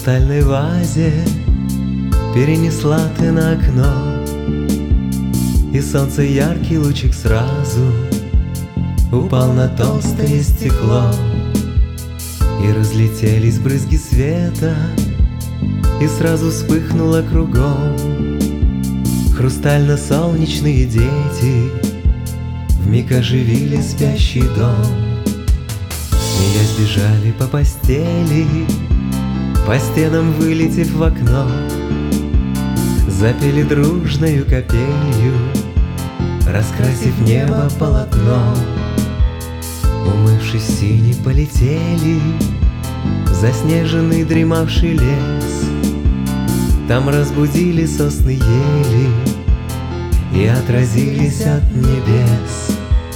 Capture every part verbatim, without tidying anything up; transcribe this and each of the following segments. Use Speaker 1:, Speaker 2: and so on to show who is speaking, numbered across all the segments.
Speaker 1: хрустальной вазе перенесла ты на окно, и солнце яркий лучик сразу упал на толстое стекло, и разлетелись брызги света, и сразу вспыхнуло кругом. Хрустально-солнечные дети вмиг оживили спящий дом. Смеясь бежали по постели, по стенам вылетев в окно, запели дружною капелью, раскрасив небо полотно. Умывшись в синий, полетели в заснеженный дремавший лес. Там разбудили сосны ели и отразились от небес.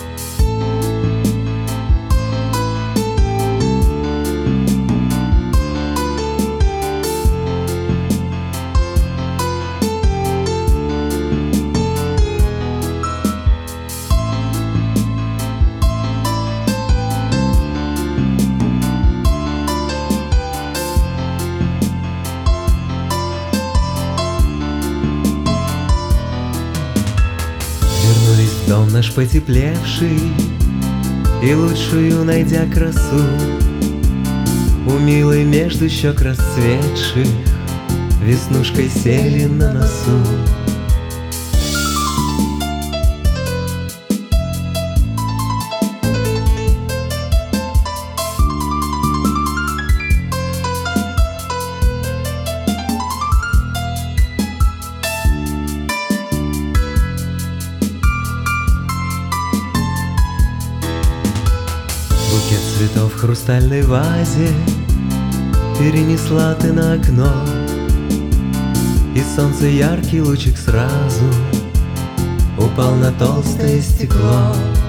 Speaker 1: Вернулись в дом наш потеплевший, и лучшую найдя красу у милой между щек расцветших веснушкой сели на носу. Букет цветов в хрустальной вазе перенесла ты на окно, и солнце яркий лучик сразу упал на толстое стекло.